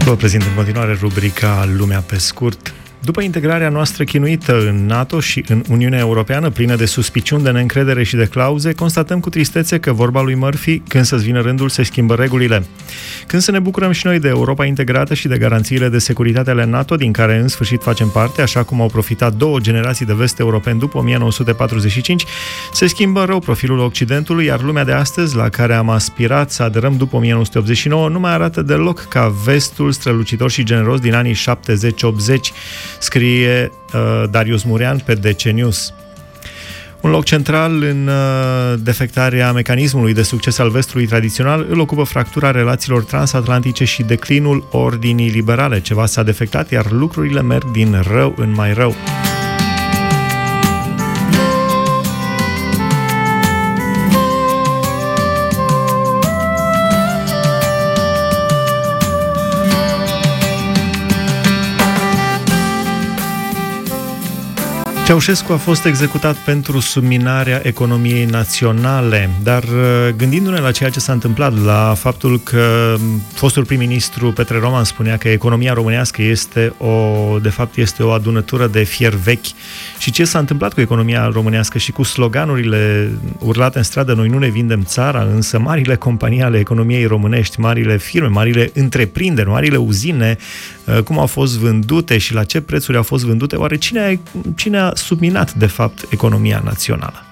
Vă prezint în continuare rubrica Lumea pe scurt. După integrarea noastră chinuită în NATO și în Uniunea Europeană, plină de suspiciuni, de neîncredere și de clauze, constatăm cu tristețe că, vorba lui Murphy, când să-ți vină rândul, se schimbă regulile. Când să ne bucurăm și noi de Europa integrată și de garanțiile de securitate ale NATO, din care în sfârșit facem parte, așa cum au profitat două generații de vest-europeni după 1945, se schimbă rău profilul Occidentului, iar lumea de astăzi, la care am aspirat să aderăm după 1989, nu mai arată deloc ca vestul strălucitor și generos din anii 70-80, scrie Darius Murean pe DC News. Un loc central în defectarea mecanismului de succes al vestului tradițional îl ocupă fractura relațiilor transatlantice și declinul ordinii liberale. Ceva s-a defectat, iar lucrurile merg din rău în mai rău. Ceaușescu a fost executat pentru subminarea economiei naționale, dar gândindu-ne la ceea ce s-a întâmplat, la faptul că fostul prim-ministru Petre Roman spunea că economia românească este o adunătură de fier vechi, și ce s-a întâmplat cu economia românească și cu sloganurile urlate în stradă: noi nu ne vindem țara, însă marile companii ale economiei românești, marile firme, marile întreprinderi, marile uzine, cum au fost vândute și la ce prețuri au fost vândute, oare cine a subminat, de fapt, economia națională?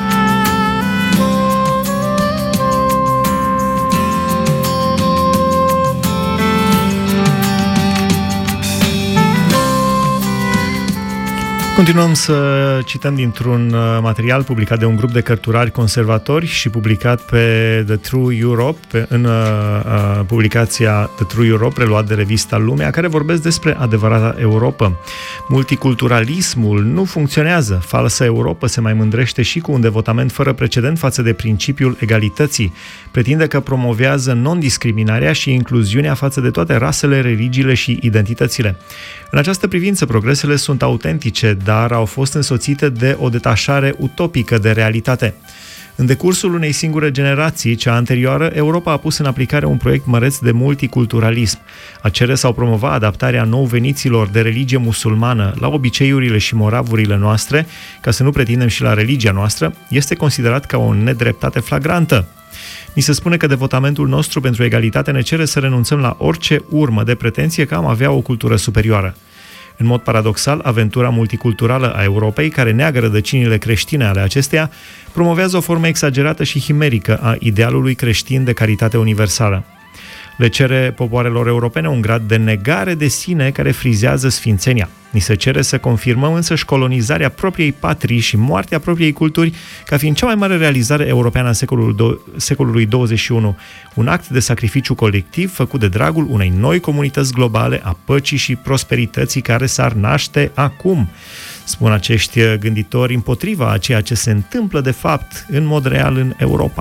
Continuăm să cităm dintr-un material publicat de un grup de cărturari conservatori și publicat pe The True Europe, în publicația The True Europe, preluat de revista Lumea, care vorbesc despre adevărata Europa. Multiculturalismul nu funcționează. Falsa Europa se mai mândrește și cu un devotament fără precedent față de principiul egalității. Pretinde că promovează non-discriminarea și incluziunea față de toate rasele, religiile și identitățile. În această privință, progresele sunt autentice, dar au fost însoțite de o detașare utopică de realitate. În decursul unei singure generații, cea anterioară, Europa a pus în aplicare un proiect măreț de multiculturalism. A cere sau promova adaptarea nou-veniților de religie musulmană la obiceiurile și moravurile noastre, ca să nu pretindem și la religia noastră, este considerat ca o nedreptate flagrantă. Ni se spune că devotamentul nostru pentru egalitate ne cere să renunțăm la orice urmă de pretenție că am avea o cultură superioară. În mod paradoxal, aventura multiculturală a Europei, care neagă rădăcinile creștine ale acesteia, promovează o formă exagerată și himerică a idealului creștin de caritate universală. Le cere popoarelor europene un grad de negare de sine care frizează sfințenia. Ni se cere să confirmăm însăși colonizarea propriei patrii și moartea propriei culturi ca fiind cea mai mare realizare europeană a secolului 21, un act de sacrificiu colectiv făcut de dragul unei noi comunități globale a păcii și prosperității care s-ar naște acum. Spun acești gânditori împotriva a ceea ce se întâmplă de fapt în mod real în Europa.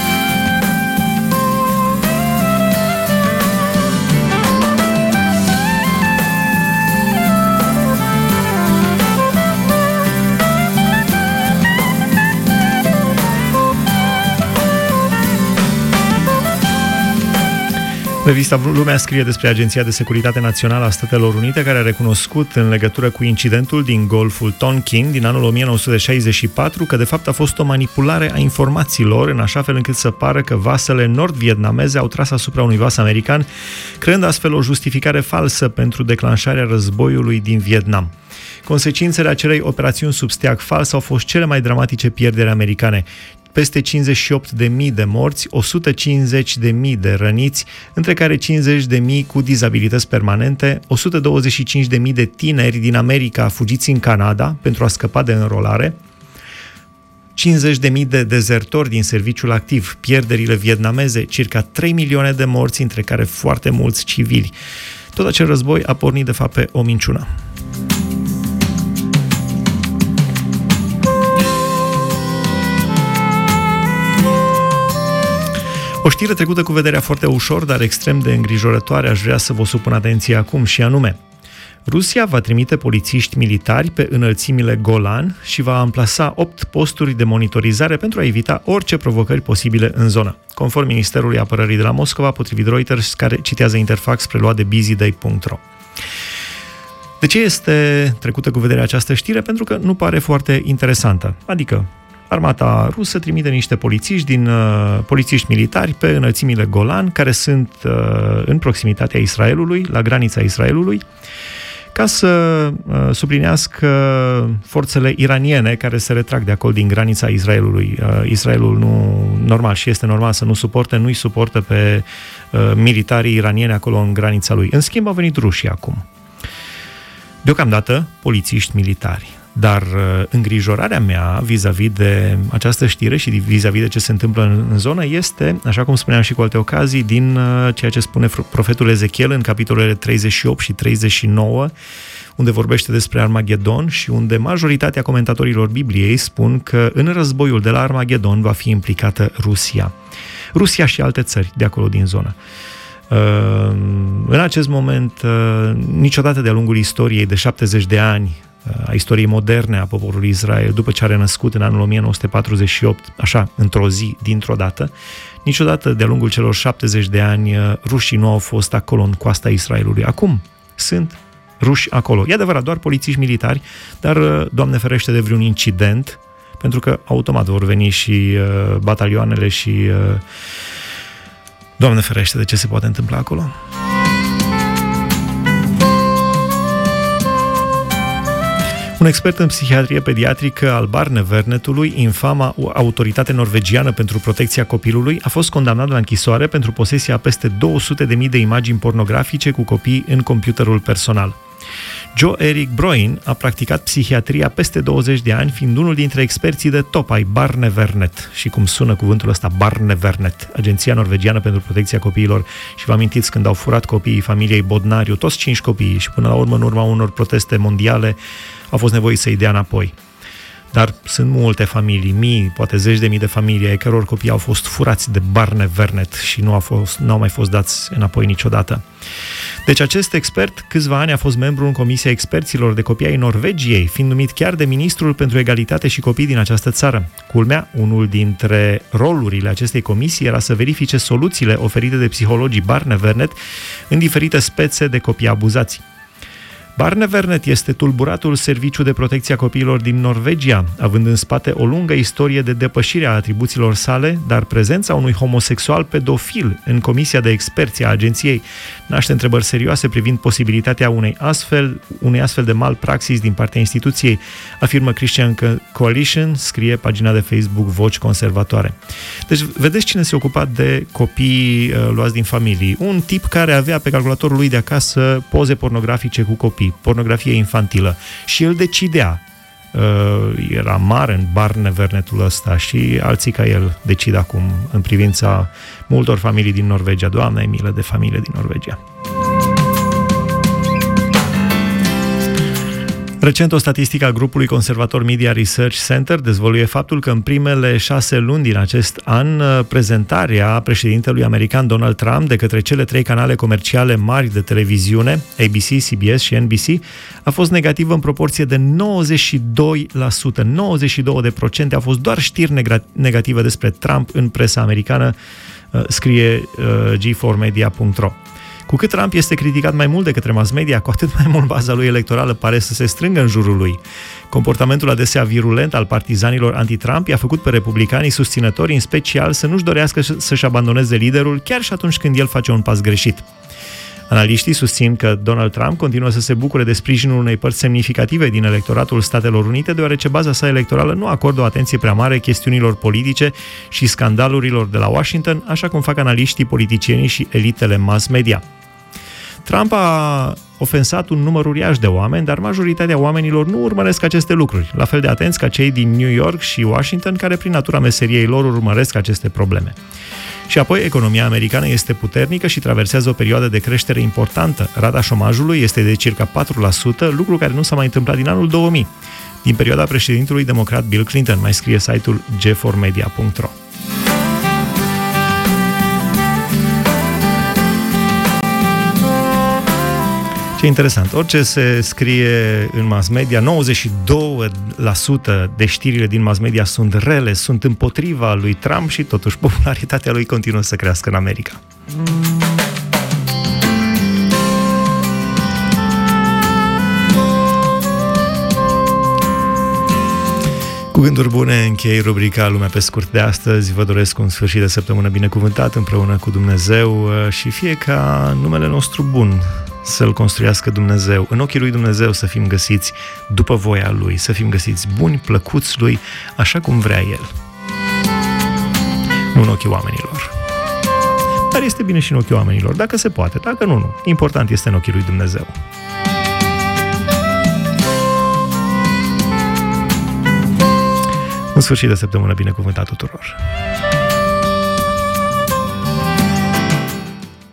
Revista Lumea scrie despre Agenția de Securitate Națională a Statelor Unite, care a recunoscut în legătură cu incidentul din Golful Tonkin din anul 1964 că de fapt a fost o manipulare a informațiilor, în așa fel încât să pară că vasele nord-vietnameze au tras asupra unui vas american, creând astfel o justificare falsă pentru declanșarea războiului din Vietnam. Consecințele acelei operațiuni sub steag fals au fost cele mai dramatice pierderi americane. Peste 58.000 de morți, 150.000 de răniți, între care 50.000 cu dizabilități permanente, 125.000 de tineri din America fugiți în Canada pentru a scăpa de înrolare, 50.000 de dezertori din serviciul activ, pierderile vietnameze, circa 3 milioane de morți, între care foarte mulți civili. Tot acel război a pornit de fapt pe o minciună. O știre trecută cu vederea foarte ușor, dar extrem de îngrijorătoare, aș vrea să vă supun atenție acum, și anume: Rusia va trimite polițiști militari pe înălțimile Golan și va amplasa 8 posturi de monitorizare pentru a evita orice provocări posibile în zonă, conform Ministerului Apărării de la Moscova, potrivit Reuters, care citează Interfax preluat de busyday.ro. De ce este trecută cu vederea această știre? Pentru că nu pare foarte interesantă. Adică, armata rusă trimite niște polițiști militari pe înălțimile Golan, care sunt în proximitatea Israelului, la granița Israelului, ca să suplinească forțele iraniene care se retrag de acolo din granița Israelului. Israelul este normal să nu-i suportă pe militarii iranieni acolo în granița lui. În schimb, au venit rușii acum. Deocamdată, polițiști militari. Dar îngrijorarea mea vis-a-vis de această știre și vis-a-vis de ce se întâmplă în zonă este, așa cum spuneam și cu alte ocazii, din ceea ce spune profetul Ezechiel în capitolele 38 și 39, unde vorbește despre Armagedon și unde majoritatea comentatorilor Bibliei spun că în războiul de la Armagedon va fi implicată Rusia. Rusia și alte țări de acolo din zonă. În acest moment, niciodată de-a lungul istoriei de 70 de ani, a istoriei moderne a poporului Israel, după ce a renăscut în anul 1948, așa, într-o zi, dintr-o dată, niciodată de-a lungul celor 70 de ani rușii nu au fost acolo în coasta Israelului. Acum sunt ruși acolo. E adevărat, doar polițiști militari, dar, Doamne ferește de vreun incident, pentru că automat vor veni și batalioanele și Doamne ferește de ce se poate întâmpla acolo. Un expert în psihiatrie pediatrică al Barnevernetului, infama autoritate norvegiană pentru protecția copilului, a fost condamnat la închisoare pentru posesia a peste 200.000 de imagini pornografice cu copii în computerul personal. Joe Eric Broin a practicat psihiatria peste 20 de ani, fiind unul dintre experții de top ai Barnevernet. Și cum sună cuvântul ăsta, Barnevernet, Agenția Norvegiană pentru Protecția Copiilor. Și vă amintiți când au furat copiii familiei Bodnariu, toți 5 copii, și până la urmă, în urma unor proteste mondiale, au fost nevoiți să-i dea înapoi. Dar sunt multe familii, mii, poate 10.000 de familii ai căror copii au fost furați de Barnevernet și nu au mai fost dați înapoi niciodată. Deci acest expert, câțiva ani a fost membru în Comisia Experților de Copii ai Norvegiei, fiind numit chiar de ministrul pentru egalitate și copii din această țară. Culmea, unul dintre rolurile acestei comisii era să verifice soluțiile oferite de psihologii Barnevernet în diferite spețe de copii abuzați. Barnevernet este tulburatul serviciu de protecție a copiilor din Norvegia, având în spate o lungă istorie de depășire a atribuțiilor sale, dar prezența unui homosexual pedofil în comisia de experți a agenției naște întrebări serioase privind posibilitatea unei astfel de malpraxis din partea instituției, afirmă Christian Coalition, scrie pagina de Facebook Voci Conservatoare. Deci, vedeți cine se ocupa de copii luați din familii. Un tip care avea pe calculatorul lui de acasă poze pornografice cu copii, pornografie infantilă, și el decidea. Era mare în Barnevernetul ăsta și alții ca el decid acum în privința multor familii din Norvegia. Doamne, milă de familie din Norvegia. Recent, o statistică a grupului conservator Media Research Center dezvăluie faptul că în primele 6 luni din acest an, prezentarea președintelui american Donald Trump de către cele 3 canale comerciale mari de televiziune, ABC, CBS și NBC, a fost negativă în proporție de 92%. 92% au fost doar știri negative despre Trump în presa americană, scrie G4media.ro. Cu cât Trump este criticat mai mult de către mass media, cu atât mai mult baza lui electorală pare să se strângă în jurul lui. Comportamentul adesea virulent al partizanilor anti-Trump i-a făcut pe republicanii susținători, în special, să nu-și dorească să-și abandoneze liderul, chiar și atunci când el face un pas greșit. Analiștii susțin că Donald Trump continuă să se bucure de sprijinul unei părți semnificative din electoratul Statelor Unite, deoarece baza sa electorală nu acordă o atenție prea mare chestiunilor politice și scandalurilor de la Washington, așa cum fac analiștii, politicienii și elitele mass media. Trump a ofensat un număr uriaș de oameni, dar majoritatea oamenilor nu urmăresc aceste lucruri, la fel de atenți ca cei din New York și Washington, care prin natura meseriei lor urmăresc aceste probleme. Și apoi, economia americană este puternică și traversează o perioadă de creștere importantă. Rata șomajului este de circa 4%, lucru care nu s-a mai întâmplat din anul 2000, din perioada președintelui democrat Bill Clinton, mai scrie site-ul G4media.ro. Ce interesant. Orice se scrie în mass media, 92% de știrile din mass media sunt rele, sunt împotriva lui Trump și totuși popularitatea lui continuă să crească în America. Cu gânduri bune închei rubrica Lumea pe scurt de astăzi. Vă doresc un sfârșit de săptămână binecuvântat împreună cu Dumnezeu și fie ca numele nostru bun să-L construiască Dumnezeu. În ochii lui Dumnezeu să fim găsiți după voia Lui, să fim găsiți buni, plăcuți Lui, așa cum vrea El. Nu în ochii oamenilor. Dar este bine și în ochii oamenilor, dacă se poate, dacă nu, nu. Important este în ochii lui Dumnezeu. Un sfârșit de săptămână binecuvântat tuturor!